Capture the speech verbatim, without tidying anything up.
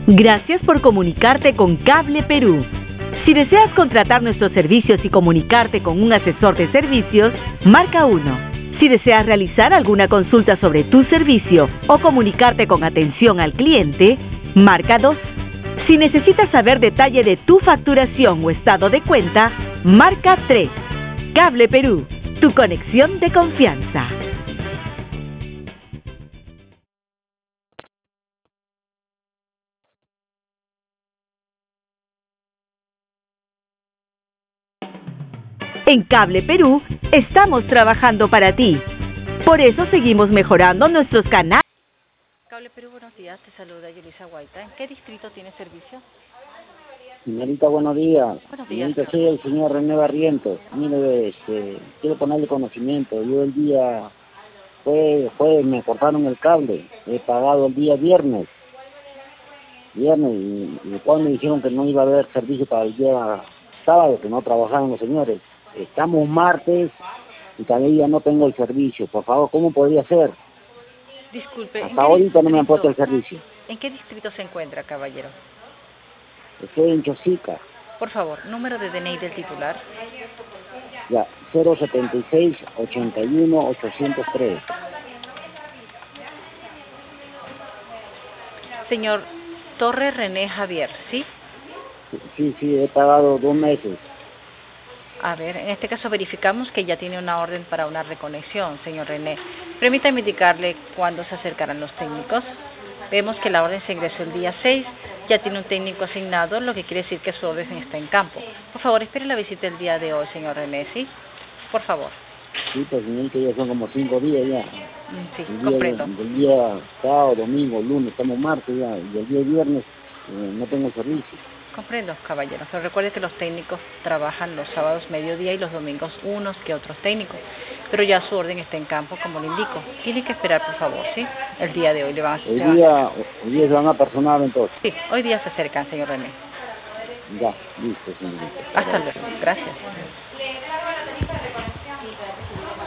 Gracias por comunicarte con Cable Perú. Si deseas contratar nuestros servicios y comunicarte con un asesor de servicios, marca uno. Si deseas realizar alguna consulta sobre tu servicio o comunicarte con atención al cliente, marca dos. Si necesitas saber detalle de tu facturación o estado de cuenta, marca tres. Cable Perú, tu conexión de confianza. En Cable Perú estamos trabajando para ti. Por eso seguimos mejorando nuestros canales. Cable Perú, buenos días. Te saluda Yulisa Guaita. ¿En qué distrito tiene servicio? Señorita, buenos días. Buenos días. Señorita, soy el señor René Barrientos. Mire, este, quiero ponerle conocimiento. Yo el día fue, fue, me cortaron el cable. He pagado el día viernes. Viernes, y, y después me dijeron que no iba a haber servicio para el día sábado, que no trabajaban los señores. Estamos martes y todavía no tengo el servicio. Por favor, ¿cómo podría ser? Disculpe. Hasta ahorita no me han puesto el servicio. ¿En qué distrito se encuentra, caballero? Estoy en Chosica. Por favor, número de D N I del titular. Ya, cero setenta y seis, ochenta y uno, ochocientos tres. Señor Torres René Javier, ¿sí? Sí, sí, he pagado dos meses. A ver, en este caso verificamos que ya tiene una orden para una reconexión, señor René. Permítame indicarle cuándo se acercarán los técnicos. Vemos que la orden se ingresó el día seis, ya tiene un técnico asignado, lo que quiere decir que su orden está en campo. Por favor, espere la visita el día de hoy, señor René, ¿sí? Por favor. Sí, pues señorita, ya son como cinco días ya. Sí, el día, comprendo. El día sábado, domingo, lunes, estamos martes ya, y el día viernes eh, no tengo servicio. Comprendo, caballero. Pero recuerde que los técnicos trabajan los sábados mediodía y los domingos unos que otros técnicos. Pero ya su orden está en campo, como le indico. Tiene que esperar, por favor, ¿sí? El día de hoy le van a... Hoy día, hoy día se van a personar entonces. Sí, hoy día se acercan, señor René. Ya, listo, señorita. Hasta luego. Gracias.